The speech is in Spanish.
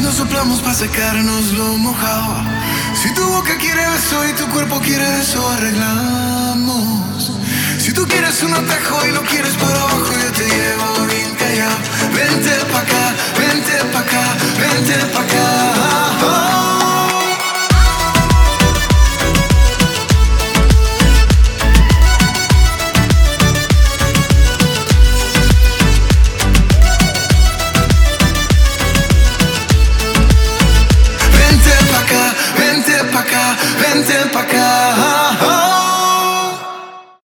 cuando soplamos para secarnos lo mojado. Si tu boca quiere beso y tu cuerpo quiere eso, arreglamos. Si tú quieres un atajo y lo quieres